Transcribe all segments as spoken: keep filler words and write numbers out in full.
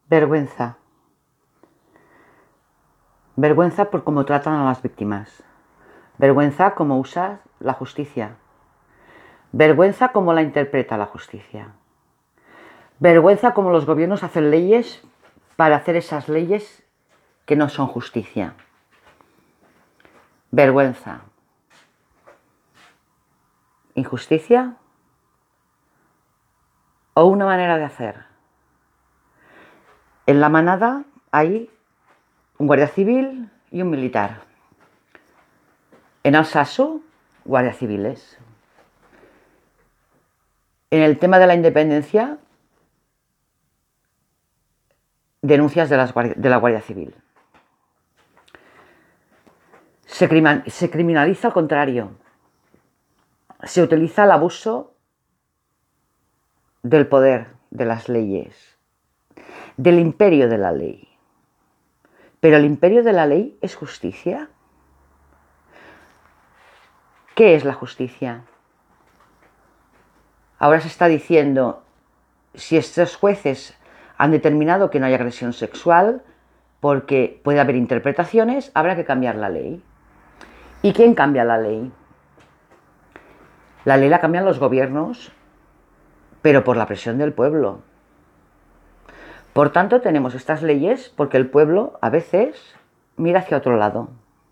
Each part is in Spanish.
Vergüenza. Vergüenza por cómo tratan a las víctimas. Vergüenza cómo usa la justicia. Vergüenza cómo la interpreta la justicia. Vergüenza cómo los gobiernos hacen leyes para hacer esas leyes que no son justicia. Vergüenza. Injusticia o una manera de hacer. En la manada hay un guardia civil y un militar. En Alsasu, guardias civiles. En el tema de la independencia, denuncias de, las, de la Guardia Civil. Se, se criminaliza al contrario. Se utiliza el abuso del poder, de las leyes, del imperio de la ley. Pero el imperio de la ley es justicia. ¿Qué es la justicia? Ahora se está diciendo, si estos jueces han determinado que no hay agresión sexual, porque puede haber interpretaciones, habrá que cambiar la ley. ¿Y quién cambia la ley? La ley la cambian los gobiernos, pero por la presión del pueblo. Por tanto, tenemos estas leyes porque el pueblo a veces mira hacia otro lado.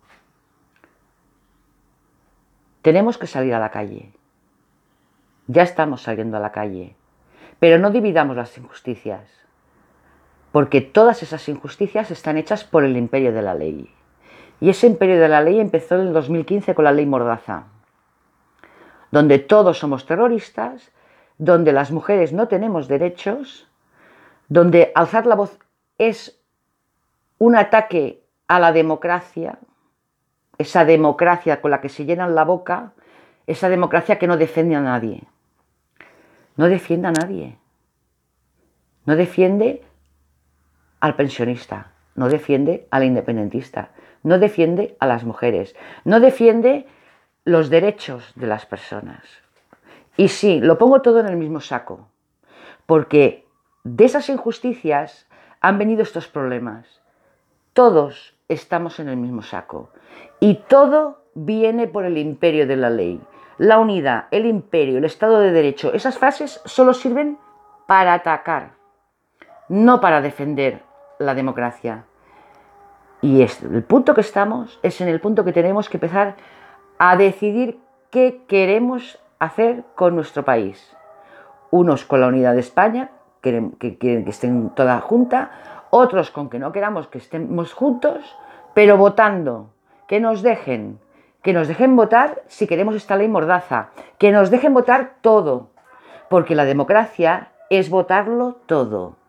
Tenemos que salir a la calle. Ya estamos saliendo a la calle. Pero no dividamos las injusticias, porque todas esas injusticias están hechas por el imperio de la ley. Y ese imperio de la ley empezó en el dos mil quince con la ley Mordaza, donde todos somos terroristas, donde las mujeres no tenemos derechos, donde alzar la voz es un ataque a la democracia, esa democracia con la que se llenan la boca, esa democracia que no defiende a nadie. No defiende a nadie. No defiende al pensionista, no defiende al independentista, no defiende a las mujeres, no defiende los derechos de las personas. Y sí, lo pongo todo en el mismo saco, porque de esas injusticias han venido estos problemas. Todos estamos en el mismo saco y todo viene por el imperio de la ley. La unidad, el imperio, el Estado de Derecho, esas frases solo sirven para atacar, no para defender la democracia. Y es, el punto que estamos es en el punto que tenemos que empezar a decidir qué queremos hacer con nuestro país. Unos con la unidad de España, que, que quieren que estén toda junta, otros con que no queramos que estemos juntos, pero votando, que nos dejen, que nos dejen votar si queremos esta ley Mordaza, que nos dejen votar todo, porque la democracia es votarlo todo.